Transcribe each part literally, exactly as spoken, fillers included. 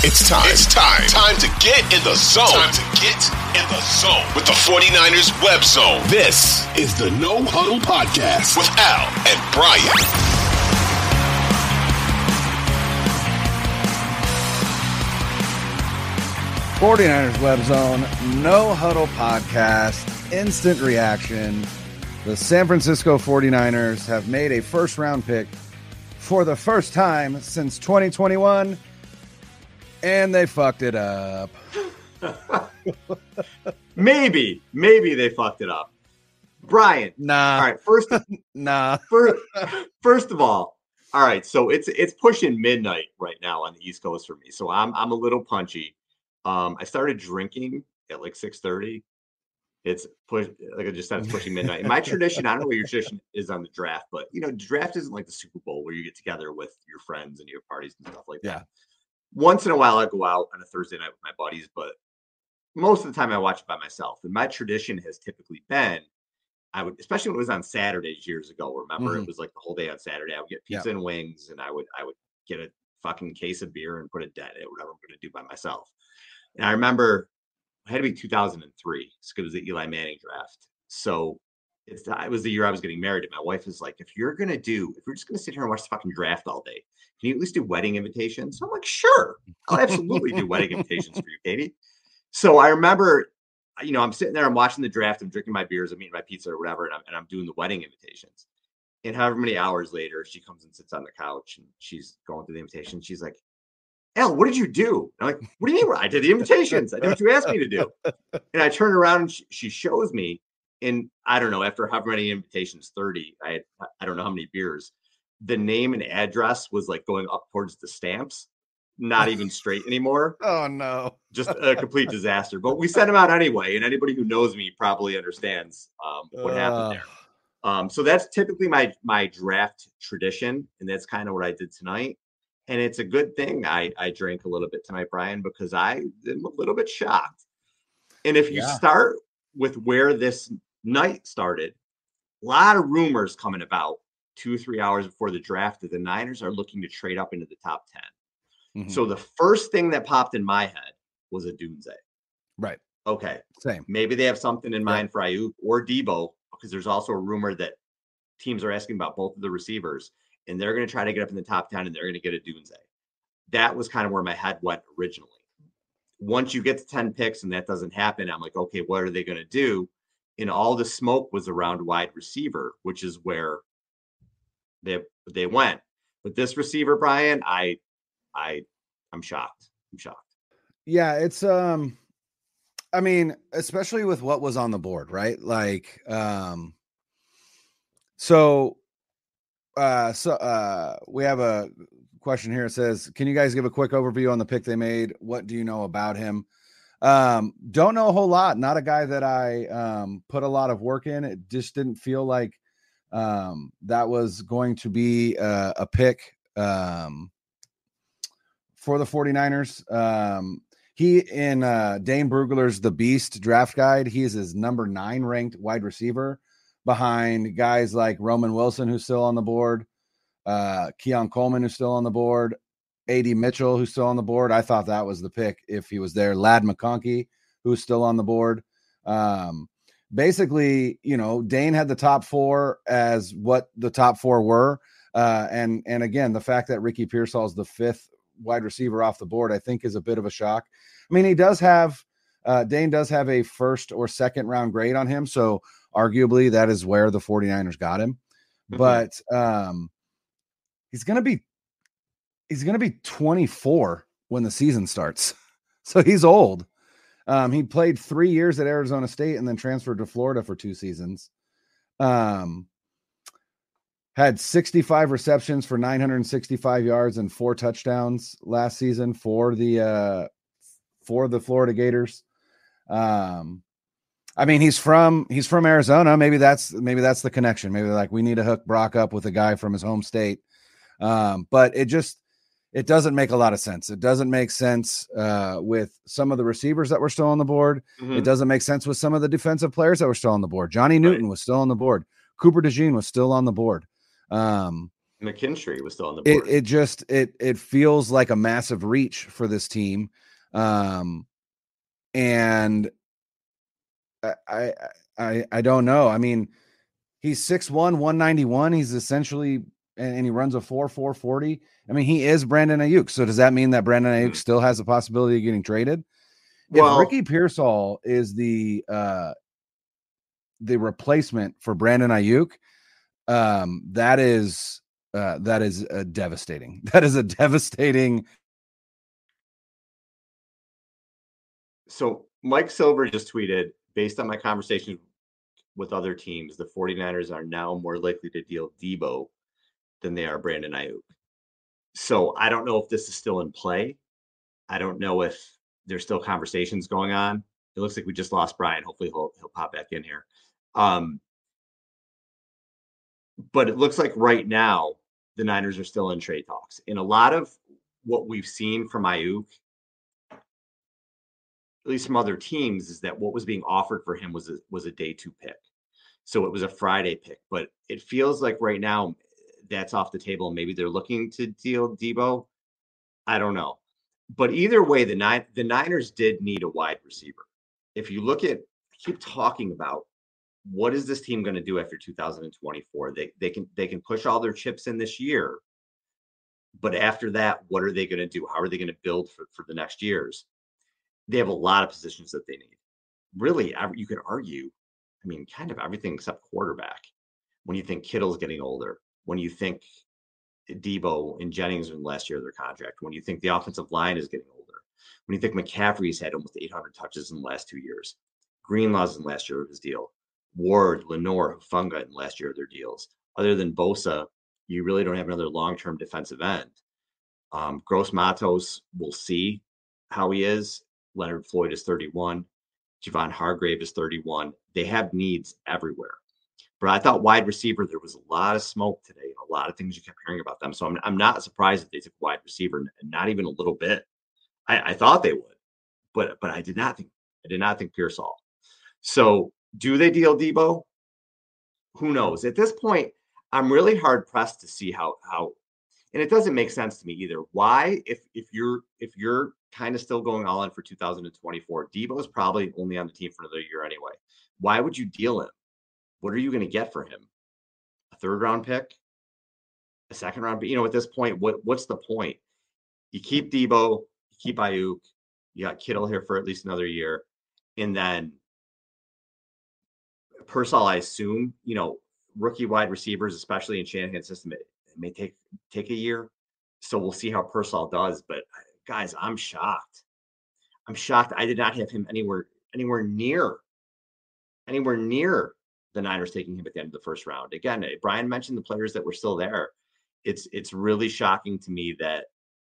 It's time. It's time. Time to get in the zone. Time to get in the zone with the 49ers Web Zone. This is the No Huddle Podcast with Al and Brian. forty-niners Web Zone, No Huddle Podcast, instant reaction. The San Francisco forty-niners have made a first-round pick for the first time since twenty twenty-one, and they fucked it up. maybe, maybe they fucked it up. Brian. Nah. All right, first, nah. First, first of all, all right, so it's it's pushing midnight right now on the East Coast for me, so I'm I'm a little punchy. Um, I started drinking at like six thirty. It's push like I just said, it's pushing midnight. And my tradition, I don't know what your tradition is on the draft, but you know, draft isn't like the Super Bowl where you get together with your friends and you have parties and stuff like that. Yeah. Once in a while, I go out on a Thursday night with my buddies, but most of the time I watch it by myself. And my tradition has typically been, I would, especially when it was on Saturdays years ago. Remember, mm-hmm. It was like the whole day on Saturday. I would get pizza yeah. and wings, and I would I would get a fucking case of beer and put a debt at whatever I'm going to do by myself. And I remember it had to be two thousand three because it was the Eli Manning draft. So it's it was the year I was getting married. And my wife was like, if you're going to do, if we're just going to sit here and watch the fucking draft all day, can you at least do wedding invitations? So I'm like, sure, I'll absolutely do wedding invitations for you, Katie. So I remember, you know, I'm sitting there, I'm watching the draft, I'm drinking my beers, I'm eating my pizza or whatever, and I'm, and I'm doing the wedding invitations. And however many hours later, she comes and sits on the couch and she's going through the invitation. She's like, Al, what did you do? I'm like, what do you mean? I did the invitations. I did what you asked me to do. And I turn around and she, she shows me, and I don't know, after however many invitations, thirty, I I don't know how many beers, the name and address was like going up towards the stamps, not even straight anymore. Oh, no. Just a complete disaster. But we sent them out anyway, and anybody who knows me probably understands um, what uh. happened there. Um, so that's typically my my draft tradition, and that's kind of what I did tonight. And it's a good thing I, I drank a little bit tonight, Brian, because I am a little bit shocked. And if you yeah. start with where this night started, a lot of rumors coming about two or three hours before the draft that the Niners are looking to trade up into the top ten. Mm-hmm. So the first thing that popped in my head was a Dunze. Right. Okay. Same. Maybe they have something in mind yeah. for Ayuk or Debo, because there's also a rumor that teams are asking about both of the receivers. And they're going to try to get up in the top ten, and they're going to get a Dunze. That was kind of where my head went originally. Once you get to ten picks and that doesn't happen, I'm like, okay, what are they going to do? And all the smoke was around wide receiver, which is where they they went. But this receiver, Brian, I, I, I'm shocked. I'm shocked. Yeah, it's um, I mean, especially with what was on the board, right? Like, um, so. Uh, so uh, we have a question here. It says, can you guys give a quick overview on the pick they made? What do you know about him? Um, don't know a whole lot. Not a guy that I um, put a lot of work in. It just didn't feel like um, that was going to be a, a pick um, for the forty-niners. Um, he in uh, Dane Brugler's The Beast draft guide, he is his number nine ranked wide receiver, behind guys like Roman Wilson, who's still on the board, uh, Keon Coleman, who's still on the board, A D Mitchell, who's still on the board. I thought that was the pick if he was there. Ladd McConkey, who's still on the board. Um, basically, you know, Dane had the top four as what the top four were. Uh, and, and again, the fact that Ricky Pearsall is the fifth wide receiver off the board, I think is a bit of a shock. I mean, he does have, uh, Dane does have a first or second round grade on him. So, arguably, that is where the forty-niners got him. Mm-hmm. But um, he's going to be he's going to be twenty-four when the season starts. So he's old. Um, he played three years at Arizona State and then transferred to Florida for two seasons. Um, had sixty-five receptions for nine hundred sixty-five yards and four touchdowns last season for the uh, for the Florida Gators. Um, I mean, he's from he's from Arizona. Maybe that's maybe that's the connection. Maybe like we need to hook Brock up with a guy from his home state. Um, but it just it doesn't make a lot of sense. It doesn't make sense uh, with some of the receivers that were still on the board. Mm-hmm. It doesn't make sense with some of the defensive players that were still on the board. Johnny Newton right. was still on the board. Cooper DeJean was still on the board. Um, McKinstry was still on the it, board. it just it it feels like a massive reach for this team. Um, and I, I I I don't know. I mean, he's six one, one ninety-one. He's essentially and, and he runs a four four forty. I mean, he is Brandon Ayuk. So does that mean that Brandon Ayuk Mhm. still has the possibility of getting traded? Well, If Ricky Pearsall is the uh the replacement for Brandon Ayuk, um, that is uh that is uh, devastating. That is a devastating. So Mike Silver just tweeted, based on my conversations with other teams, the 49ers are now more likely to deal Debo than they are Brandon Ayuk. So I don't know if this is still in play. I don't know if there's still conversations going on. It looks like we just lost Brian. Hopefully he'll he'll pop back in here. Um, but it looks like right now the Niners are still in trade talks. And a lot of what we've seen from Ayuk, at least from other teams, is that what was being offered for him was a, was a day two pick. So it was a Friday pick. But it feels like right now that's off the table. Maybe they're looking to deal Debo. I don't know. But either way, the nine the Niners did need a wide receiver. If you look at, I keep talking about what is this team going to do after two thousand twenty-four? They they can they can push all their chips in this year, but after that, what are they going to do? How are they going to build for, for the next years? They have a lot of positions that they need. Really, you could argue, I mean, kind of everything except quarterback. When you think Kittle's getting older, when you think Debo and Jennings in the last year of their contract, when you think the offensive line is getting older, when you think McCaffrey's had almost eight hundred touches in the last two years, Greenlaw's in the last year of his deal, Ward, Lenore, Hufunga in the last year of their deals. Other than Bosa, you really don't have another long-term defensive end. Um, Gross Matos, we'll see how he is. Leonard Floyd is thirty-one. Javon Hargrave is thirty-one. They have needs everywhere. But I thought wide receiver, there was a lot of smoke today and a lot of things you kept hearing about them. So I'm, I'm not surprised that they took wide receiver, not even a little bit. I, I thought they would, but but I did not think I did not think Pearsall. So do they deal Debo? Who knows? At this point, I'm really hard pressed to see how how, and it doesn't make sense to me either. Why, if if you're if you're kind of still going all in for two thousand twenty-four, Debo is probably only on the team for another year anyway. Why would you deal him? What are you going to get for him? A third round pick? A second round pick? You know, at this point, what what's the point? You keep Debo, you keep Ayuk, you got Kittle here for at least another year, and then Pearsall, I assume, you know, rookie wide receivers, especially in Shanahan's system, it, it may take take a year. So we'll see how Pearsall does. But guys, I'm shocked. I'm shocked. I did not have him anywhere anywhere near anywhere near the Niners taking him at the end of the first round. Again, Brian mentioned the players that were still there. It's it's really shocking to me that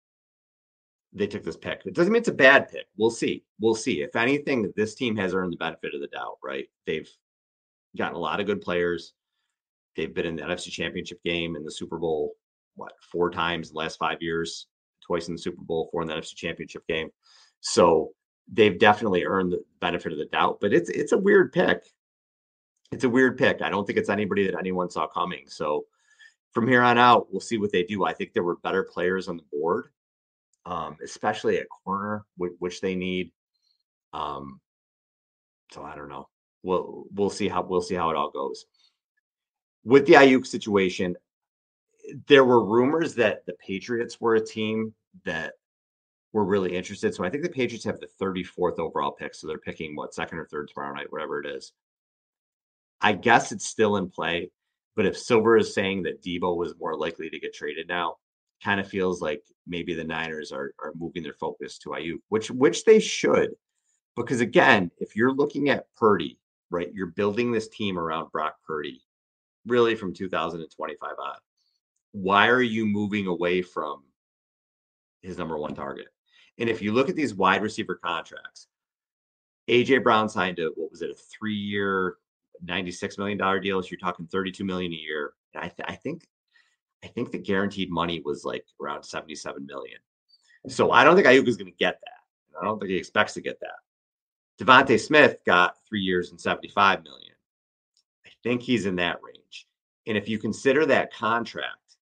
they took this pick. It doesn't mean it's a bad pick. We'll see. We'll see. If anything, this team has earned the benefit of the doubt, right? They've gotten a lot of good players. They've been in the N F C Championship game and the Super Bowl, what, four times in the last five years, twice in the Super Bowl, four in the N F C Championship game. So they've definitely earned the benefit of the doubt, but it's it's a weird pick. It's a weird pick. I don't think it's anybody that anyone saw coming. So from here on out, we'll see what they do. I think there were better players on the board, um, especially at corner, which, which they need. Um, so I don't know. We'll we'll see how we'll see how it all goes. With the Ayuk situation, there were rumors that the Patriots were a team that were really interested. So I think the Patriots have the thirty-fourth overall pick. So they're picking what, second or third tomorrow night, whatever it is. I guess it's still in play, but if Silver is saying that Debo was more likely to get traded now, kind of feels like maybe the Niners are are moving their focus to Ayuk, which which they should, because again, if you're looking at Purdy, right, you're building this team around Brock Purdy, really from two thousand twenty-five on. Why are you moving away from his number one target? And if you look at these wide receiver contracts, A J Brown signed a, what was it, a three-year, ninety-six million dollars deal. So you're talking thirty-two million dollars a year. And I, th- I think, I think the guaranteed money was like around seventy-seven million dollars. So I don't think Ayuk is going to get that. I don't think he expects to get that. Devontae Smith got three years and seventy-five million dollars. I think he's in that range. And if you consider that contract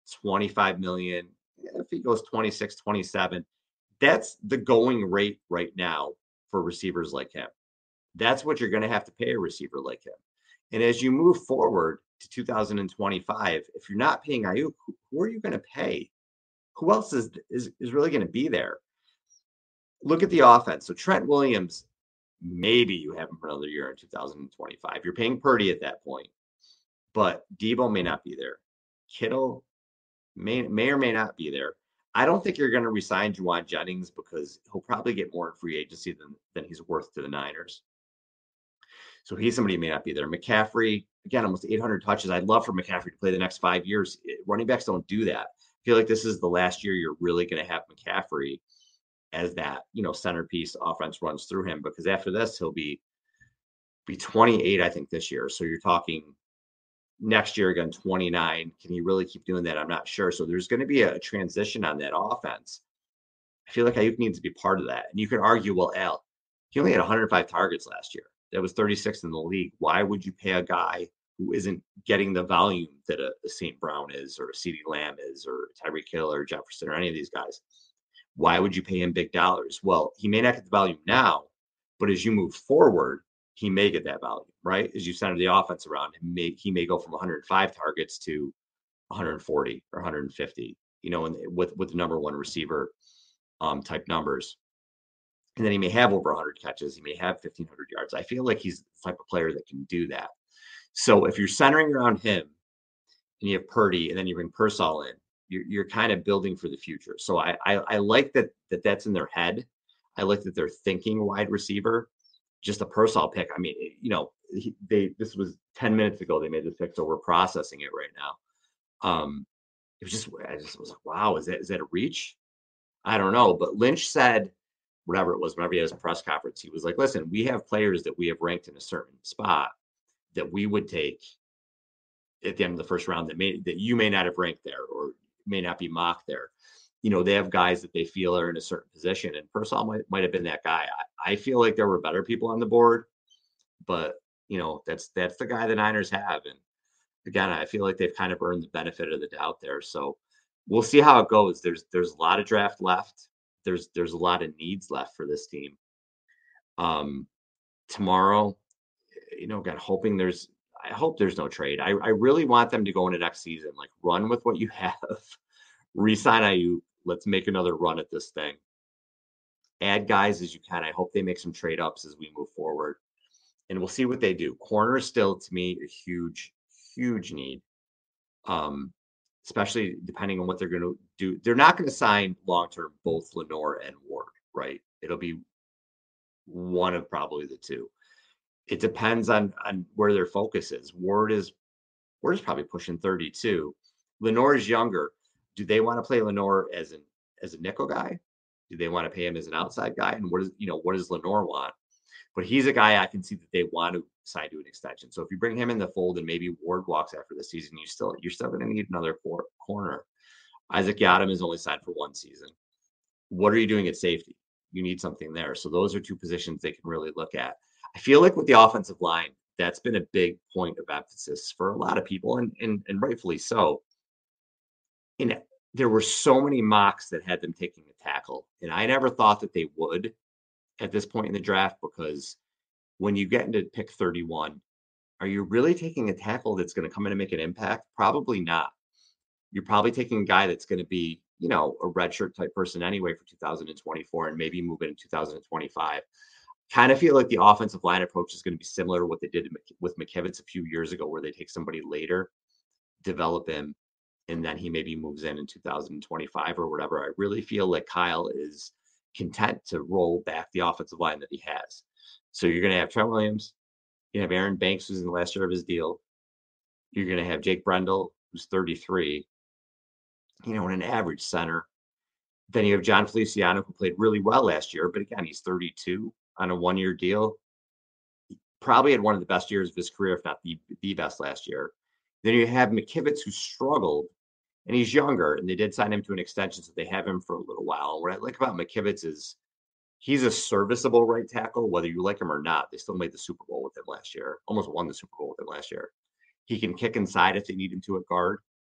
twenty-five million. If he goes twenty-six, twenty-seven, that's the going rate right now for receivers like him. That's what you're going to have to pay a receiver like him. And as you move forward to two thousand twenty-five, if you're not paying Ayuk, who, who are you going to pay? Who else is, is, is really going to be there? Look at the offense. So Trent Williams, maybe you have him for another year in two thousand twenty-five. You're paying Purdy at that point, but Debo may not be there. Kittle may, may or may not be there. I don't think you're going to resign Juwan Jennings because he'll probably get more in free agency than, than he's worth to the Niners. So he's somebody who may not be there. McCaffrey, again, almost eight hundred touches. I'd love for McCaffrey to play the next five years. Running backs don't do that. I feel like this is the last year you're really going to have McCaffrey as that, you know, centerpiece offense runs through him, because after this, he'll be, be twenty-eight, I think, this year. So you're talking next year again, twenty-nine. Can he really keep doing that? I'm not sure. So there's going to be a transition on that offense. I feel like Ayuk needs to be part of that. And you could argue, well, Al, he only had one hundred five targets last year. That was thirty-sixth in the league. Why would you pay a guy who isn't getting the volume that a, a Saint Brown is, or a CeeDee Lamb is, or Tyreek Hill or Jefferson or any of these guys? Why would you pay him big dollars? Well, he may not get the volume now, but as you move forward, he may get that volume, right? As you center the offense around him, may, he may go from one hundred five targets to one hundred forty or one hundred fifty, you know, and with, with the number one receiver um, type numbers. And then he may have over one hundred catches. He may have fifteen hundred yards. I feel like he's the type of player that can do that. So if you're centering around him and you have Purdy and then you bring Pearsall in, you're, you're kind of building for the future. So I, I, I like that, that that's in their head. I like that they're thinking wide receiver. Just a Pearsall pick. I mean, you know, he, they this was ten minutes ago they made this pick, so we're processing it right now. Um, it was just, I just was like, wow, is that is that a reach? I don't know. But Lynch said, whatever it was, whenever he had his press conference, he was like, listen, we have players that we have ranked in a certain spot that we would take at the end of the first round that may that you may not have ranked there or may not be mocked there. You know, they have guys that they feel are in a certain position, and Pearsall might, might have been that guy. I, I feel like there were better people on the board, but you know, that's that's the guy the Niners have. And again, I feel like they've kind of earned the benefit of the doubt there. So we'll see how it goes. There's there's a lot of draft left. There's there's a lot of needs left for this team. Um, tomorrow, you know, again, hoping there's I hope there's no trade. I, I really want them to go into next season, like run with what you have, re-sign Ayuk. Let's make another run at this thing. Add guys as you can. I hope they make some trade ups as we move forward, and we'll see what they do. Corner is still, to me, a huge, huge need. Um, especially depending on what they're going to do. They're not going to sign long-term both Lenoir and Ward, right? It'll be one of probably the two. It depends on, on where their focus is. Ward is Ward is probably pushing thirty-two. Lenoir is younger. Do they want to play Lenoir as an as a nickel guy? Do they want to pay him as an outside guy? And what is you know what does Lenoir want? But he's a guy I can see that they want to sign to an extension. So if you bring him in the fold and maybe Ward walks after the season, you still you're still going to need another cor- corner. Isaac Yiadom is only signed for one season. What are you doing at safety? You need something there. So those are two positions they can really look at. I feel like with the offensive line, that's been a big point of emphasis for a lot of people, and and, and rightfully so. And there were so many mocks that had them taking a tackle, and I never thought that they would at this point in the draft, because when you get into pick thirty-one, are you really taking a tackle that's going to come in and make an impact? Probably not. You're probably taking a guy that's going to be, you know, a redshirt type person anyway for two thousand twenty-four and maybe move it in two thousand twenty-five. Kind of feel like the offensive line approach is going to be similar to what they did with McKivitz a few years ago, where they take somebody later, develop him, and then he maybe moves in in two thousand twenty-five or whatever. I really feel like Kyle is content to roll back the offensive line that he has. So you're going to have Trent Williams, you have Aaron Banks, who's in the last year of his deal. You're going to have Jake Brendel, who's thirty-three, you know, and an average center. Then you have John Feliciano, who played really well last year, but again, he's thirty-two on a one-year deal. He probably had one of the best years of his career, if not the, the best last year. Then you have McKivitz, who struggled, and he's younger, and they did sign him to an extension, so they have him for a little while. And what I like about McKivitz is he's a serviceable right tackle, whether you like him or not. They still made the Super Bowl with him last year, almost won the Super Bowl with him last year. He can kick inside if they need him to at guard.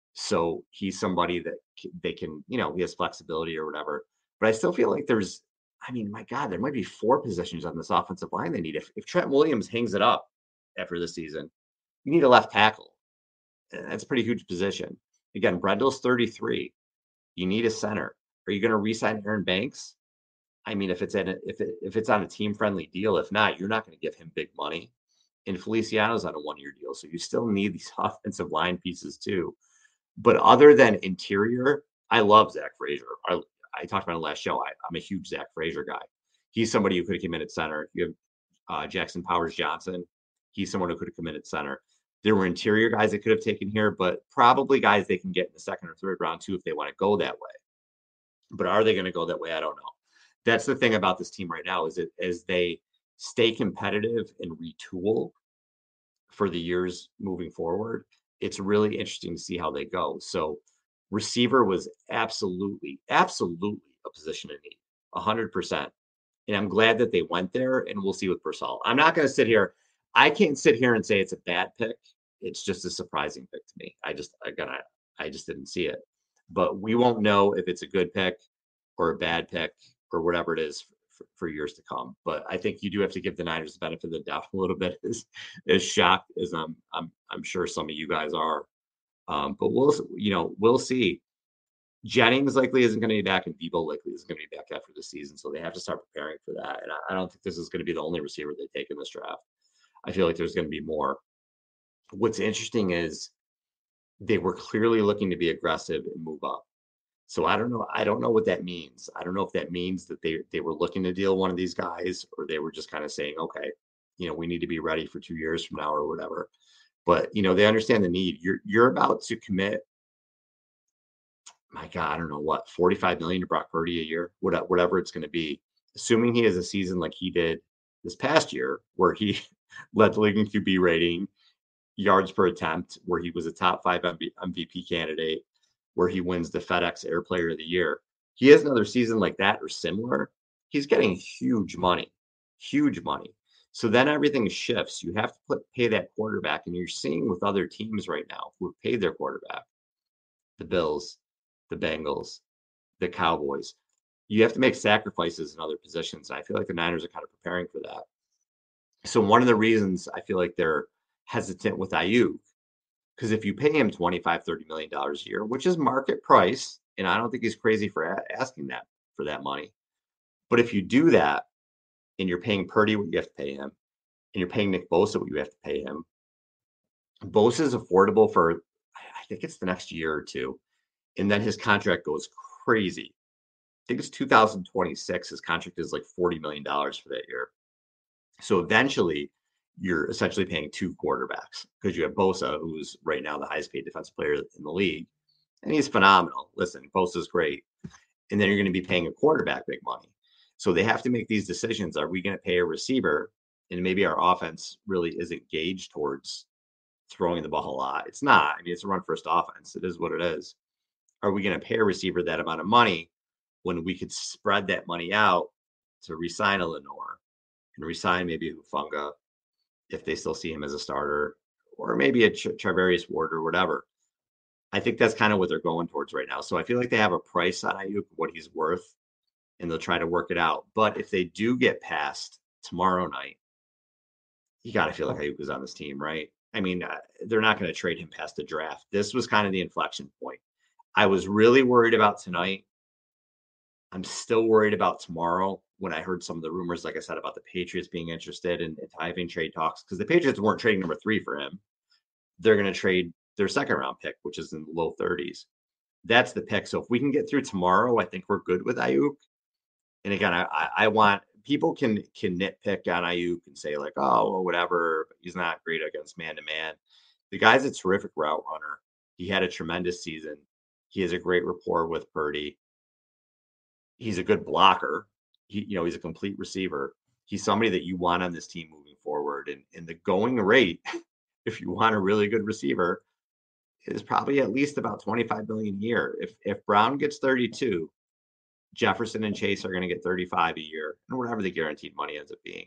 So he's somebody that they can, you know, he has flexibility or whatever. But I still feel like there's, I mean, my God, there might be four positions on this offensive line they need. If, if Trent Williams hangs it up after this season, you need a left tackle. That's a pretty huge position. Again, Brendel's thirty-three. You need a center. Are you going to re-sign Aaron Banks? I mean, if it's at a, if it, if it's on a team-friendly deal, if not, you're not going to give him big money. And Feliciano's on a one-year deal, so you still need these offensive line pieces too. But other than interior, I love Zach Frazier. I, I talked about it last show. I, I'm a huge Zach Frazier guy. He's somebody who could have come in at center. You have uh, Jackson Powers Johnson. He's someone who could have come in at center. There were interior guys they could have taken here, but probably guys they can get in the second or third round too if they want to go that way. But are they going to go that way? I don't know. That's the thing about this team right now is that as they stay competitive and retool for the years moving forward, it's really interesting to see how they go. So receiver was absolutely, absolutely a position in need, one hundred percent. And I'm glad that they went there, and we'll see with Purcell. I'm not going to sit here. I can't sit here and say it's a bad pick. It's just a surprising pick to me. I just, again, I, I just didn't see it. But we won't know if it's a good pick or a bad pick or whatever it is for, for years to come. But I think you do have to give the Niners the benefit of the doubt a little bit, as, as shocked as I'm, I'm, I'm sure some of you guys are. Um, but we'll, you know, we'll see. Jennings likely isn't going to be back, and Debo likely isn't going to be back after the season. So they have to start preparing for that. And I, I don't think this is going to be the only receiver they take in this draft. I feel like there's going to be more. What's interesting is they were clearly looking to be aggressive and move up. So I don't know. I don't know what that means. I don't know if that means that they, they were looking to deal one of these guys, or they were just kind of saying, okay, you know, we need to be ready for two years from now or whatever. But, you know, they understand the need. You're, you're about to commit, my God, I don't know what, forty-five million to Brock Purdy a year, whatever it's going to be, assuming he has a season like he did this past year, where he led the league in Q B rating, yards per attempt, where he was a top five M V P candidate, where he wins the FedEx Air Player of the Year. He has another season like that or similar. He's getting huge money, huge money. So then everything shifts. You have to put pay that quarterback, and you're seeing with other teams right now who have paid their quarterback, the Bills, the Bengals, the Cowboys. You have to make sacrifices in other positions. And I feel like the Niners are kind of preparing for that. So one of the reasons I feel like they're hesitant with Ayuk, because if you pay him twenty-five, thirty million dollars a year, which is market price, and I don't think he's crazy for a- asking that for that money. But if you do that and you're paying Purdy what you have to pay him, and you're paying Nick Bosa what you have to pay him, Bosa is affordable for, I think it's the next year or two. And then his contract goes crazy. I think it's two thousand twenty-six. His contract is like forty million dollars for that year. So eventually, you're essentially paying two quarterbacks, because you have Bosa, who's right now the highest paid defensive player in the league. And he's phenomenal. Listen, Bosa's great. And then you're going to be paying a quarterback big money. So they have to make these decisions. Are we going to pay a receiver? And maybe our offense really isn't gauged towards throwing the ball a lot. It's not. I mean, it's a run first offense. It is what it is. Are we going to pay a receiver that amount of money when we could spread that money out to re-sign a Lenore and re-sign maybe a Hufanga if they still see him as a starter, or maybe a Ch- Charvarius Ward or whatever? I think that's kind of what they're going towards right now. So I feel like they have a price on Ayuk, what he's worth, and they'll try to work it out. But if they do get past tomorrow night, you got to feel like Ayuk is on this team, right? I mean, uh, they're not going to trade him past the draft. This was kind of the inflection point. I was really worried about tonight. I'm still worried about tomorrow when I heard some of the rumors, like I said, about the Patriots being interested in, in having trade talks, because the Patriots weren't trading number three for him. They're going to trade their second round pick, which is in the low thirties. That's the pick. So if we can get through tomorrow, I think we're good with Ayuk. And again, I, I want people can can nitpick on Ayuk and say like, oh, well, whatever, but he's not great against man to man. The guy's a terrific route runner. He had a tremendous season. He has a great rapport with Purdy. He's a good blocker. He, you know, he's a complete receiver. He's somebody that you want on this team moving forward. And, and the going rate, if you want a really good receiver, is probably at least about twenty-five million a year. If if Brown gets thirty-two, Jefferson and Chase are going to get thirty-five a year, and whatever the guaranteed money ends up being.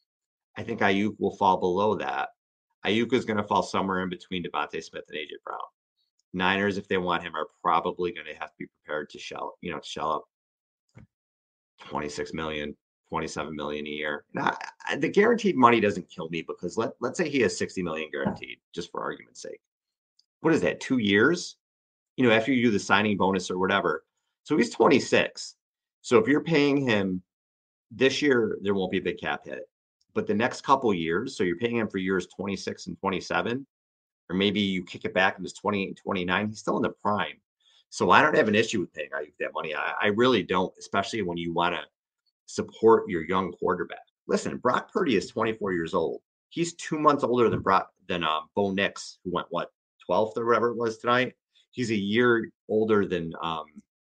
I think Ayuk will fall below that. Ayuk is going to fall somewhere in between Devontae Smith and A J Brown. Niners, if they want him, are probably going to have to be prepared to shell, you know, to shell up twenty-six million, twenty-seven million a year. Now, the guaranteed money doesn't kill me because let, let's say he has sixty million guaranteed, just for argument's sake. What is that, two years? You know, after you do the signing bonus or whatever. So he's twenty-six. So if you're paying him this year, there won't be a big cap hit. But the next couple years, so you're paying him for years twenty-six and twenty-seven, or maybe you kick it back and it's twenty-eight and twenty-nine, he's still in the prime. So I don't have an issue with paying Aiyuk that money. I, I really don't, especially when you want to support your young quarterback. Listen, Brock Purdy is twenty-four years old. He's two months older than Brock than um, Bo Nix, who went what twelfth or whatever it was tonight. He's a year older than um,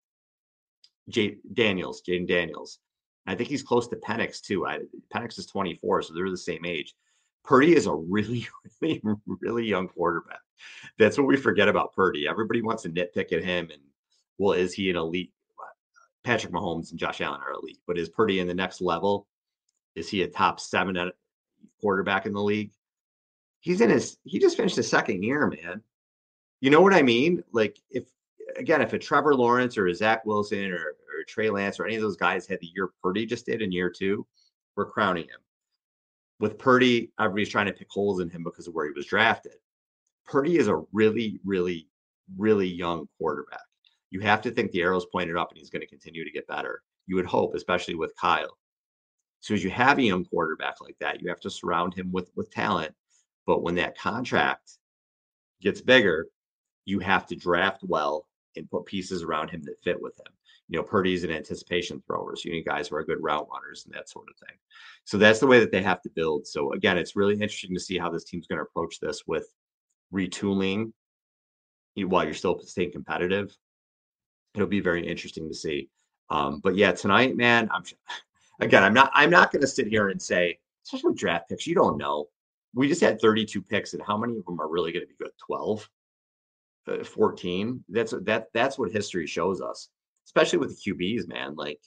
Jay Daniels, Jaden Daniels. I think he's close to Penix too. I, Penix is twenty-four, so they're the same age. Purdy is a really, really, really young quarterback. That's what we forget about Purdy. Everybody wants to nitpick at him, and well, is he an elite? Patrick Mahomes and Josh Allen are elite, but is Purdy in the next level? Is he a top seven quarterback in the league? He's in his. He just finished his second year, man. You know what I mean? Like if again, if a Trevor Lawrence or a Zach Wilson or, or Trey Lance or any of those guys had the year Purdy just did in year two, we're crowning him. With Purdy, everybody's trying to pick holes in him because of where he was drafted. Purdy is a really, really, really young quarterback. You have to think the arrow's pointed up and he's going to continue to get better. You would hope, especially with Kyle. So as you have a young quarterback like that, you have to surround him with, with talent. But when that contract gets bigger, you have to draft well and put pieces around him that fit with him. You know, Purdy's an anticipation thrower, so you need guys who are good route runners and that sort of thing. So that's the way that they have to build. So again, it's really interesting to see how this team's going to approach this with retooling while you're still staying competitive. It'll be very interesting to see. Um, but yeah, tonight, man, I'm again, I'm not, I'm not going to sit here and say, especially with draft picks, you don't know. We just had thirty-two picks, and how many of them are really going to be good? twelve, uh, fourteen. That's that. That's what history shows us, especially with the Q Bs, man. Like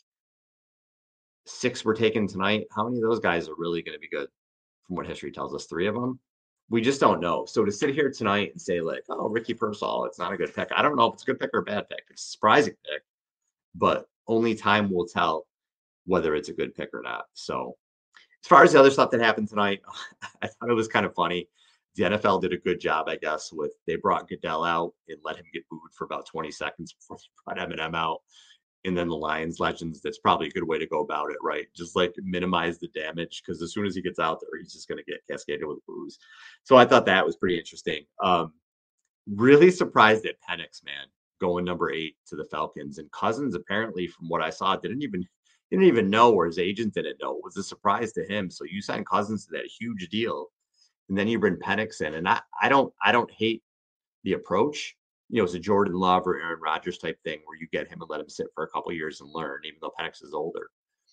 six were taken tonight. How many of those guys are really going to be good? From what history tells us, three of them. We just don't know. So to sit here tonight and say like, oh, Ricky Pearsall, it's not a good pick. I don't know if it's a good pick or a bad pick. It's a surprising pick, but only time will tell whether it's a good pick or not. So as far as the other stuff that happened tonight, I thought it was kind of funny. The N F L did a good job, I guess, with they brought Goodell out and let him get booed for about twenty seconds before they brought Eminem out. And then the Lions legends, that's probably a good way to go about it, right? Just like minimize the damage, because as soon as he gets out there, he's just going to get cascaded with boos. So I thought that was pretty interesting. Um, really surprised at Penix, man, going number eight to the Falcons. And Cousins, apparently, from what I saw, didn't even didn't even know, or his agent didn't know. It was a surprise to him. So you sign Cousins to that huge deal, and then you bring Penix in. And I, I don't I don't hate the approach. You know, it's a Jordan Love or Aaron Rodgers type thing where you get him and let him sit for a couple of years and learn, even though Penix is older.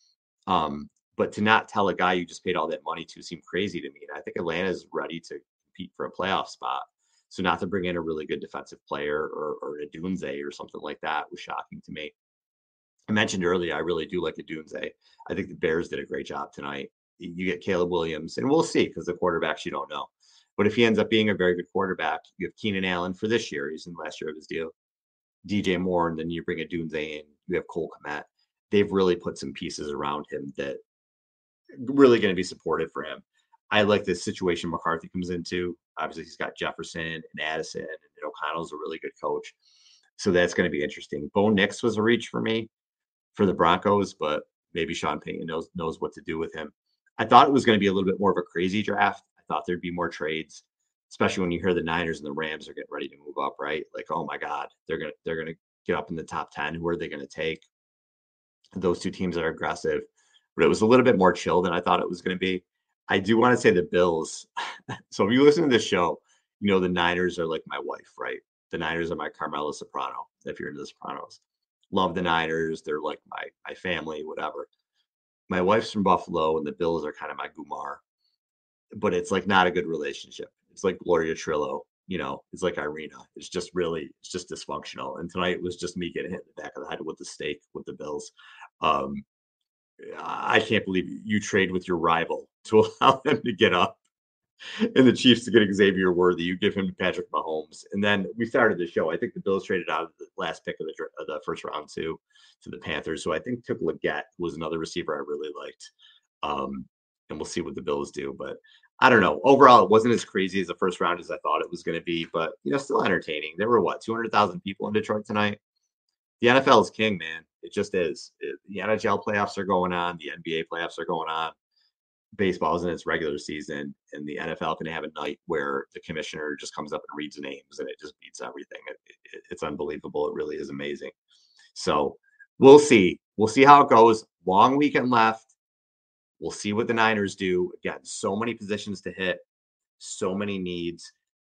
Um, but to not tell a guy you just paid all that money to seemed crazy to me. And I think Atlanta is ready to compete for a playoff spot. So not to bring in a really good defensive player or, or a Dunze or something like that was shocking to me. I mentioned earlier, I really do like a Dunze. I think the Bears did a great job tonight. You get Caleb Williams, and we'll see, because the quarterbacks you don't know. But if he ends up being a very good quarterback, you have Keenan Allen for this year. He's in the last year of his deal. D J Moore, and then you bring a Dunze in. You have Cole Kmet. They've really put some pieces around him that really going to be supportive for him. I like the situation McCarthy comes into. Obviously, he's got Jefferson and Addison, and O'Connell's a really good coach. So that's going to be interesting. Bo Nix was a reach for me for the Broncos, but maybe Sean Payton knows knows what to do with him. I thought it was going to be a little bit more of a crazy draft. I thought there'd be more trades, especially when you hear the Niners and the Rams are getting ready to move up, right? Like, oh my God, they're gonna they're gonna get up in the top ten. Who are they going to take? Those two teams that are aggressive. But it was a little bit more chill than I thought it was going to be. I do want to say the Bills. So if you listen to this show, you know the Niners are like my wife, right? The Niners are my Carmela Soprano, if you're into the Sopranos. Love the Niners. They're like my my family, whatever. My wife's from Buffalo, and the Bills are kind of my Gumar. But it's like not a good relationship. It's like Gloria Trillo, you know, it's like Irina. It's just really, it's just dysfunctional. And tonight was just me getting hit in the back of the head with the steak with the Bills. Um, I can't believe you trade with your rival to allow them to get up and the Chiefs to get Xavier Worthy. You give him to Patrick Mahomes. And then we started the show. I think the Bills traded out of the last pick of the, of the first round to, to the Panthers. So I think took Leggett, who was another receiver I really liked. Um, and we'll see what the Bills do. But I don't know. Overall, it wasn't as crazy as the first round as I thought it was going to be. But, you know, still entertaining. There were, what, two hundred thousand people in Detroit tonight? The N F L is king, man. It just is. It, the N H L playoffs are going on. The N B A playoffs are going on. Baseball's in its regular season, and the N F L can have a night where the commissioner just comes up and reads names, and it just beats everything. It, it, it's unbelievable. It really is amazing. So we'll see. We'll see how it goes. Long weekend left. We'll see what the Niners do. Again, so many positions to hit, so many needs.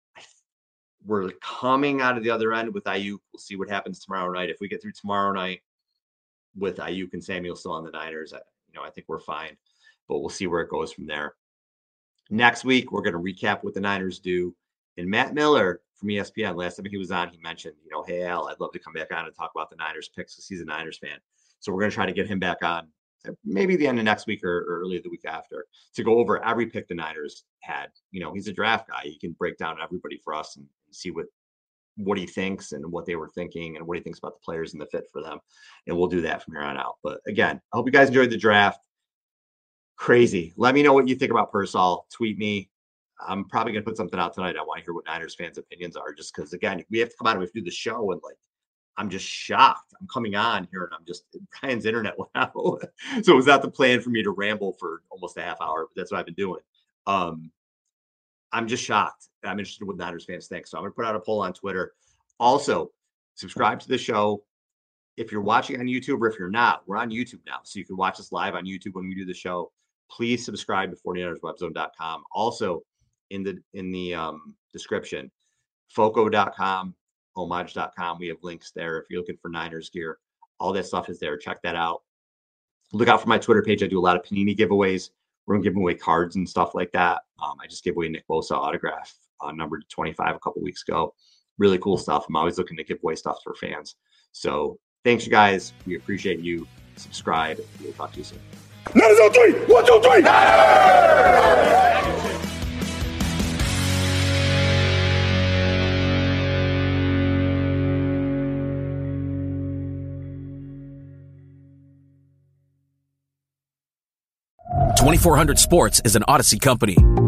We're coming out of the other end with Ayuk. We'll see what happens tomorrow night. If we get through tomorrow night with Ayuk and Samuel still on the Niners, I, you know, I think we're fine. But we'll see where it goes from there. Next week, we're going to recap what the Niners do. And Matt Miller from E S P N, last time he was on, he mentioned, you know, hey, Al, I'd love to come back on and talk about the Niners picks because he's a Niners fan. So we're going to try to get him back on maybe the end of next week or, or early the week after to go over every pick the Niners had. You know, he's a draft guy. He can break down everybody for us and, and see what what he thinks and what they were thinking and what he thinks about the players and the fit for them. And we'll do that from here on out. But again, I hope you guys enjoyed the draft. Crazy. Let me know what you think about Pearsall. Tweet me. I'm probably going to put something out tonight. I want to hear what Niners fans' opinions are, just because, again, we have to come out and we have to do the show. And, like, I'm just shocked. I'm coming on here and I'm just, Brian's internet went out. So it was not the plan for me to ramble for almost a half hour, but that's what I've been doing. Um, I'm just shocked. I'm interested in what Niners fans think. So I'm going to put out a poll on Twitter. Also, subscribe to the show. If you're watching on YouTube or if you're not, we're on YouTube now. So you can watch us live on YouTube when we do the show. Please subscribe to forty-niners web zone dot com. Also, in the in the um, description, foco dot com, homage dot com. We have links there. If you're looking for Niners gear, all that stuff is there. Check that out. Look out for my Twitter page. I do a lot of Panini giveaways. We're going to give away cards and stuff like that. Um, I just gave away Nick Bosa autograph, uh, number twenty-five, a couple weeks ago. Really cool stuff. I'm always looking to give away stuff for fans. So thanks, you guys. We appreciate you. Subscribe. We'll talk to you soon. Niners on three. One, two, three. twenty-four hundred Sports is an Odyssey company.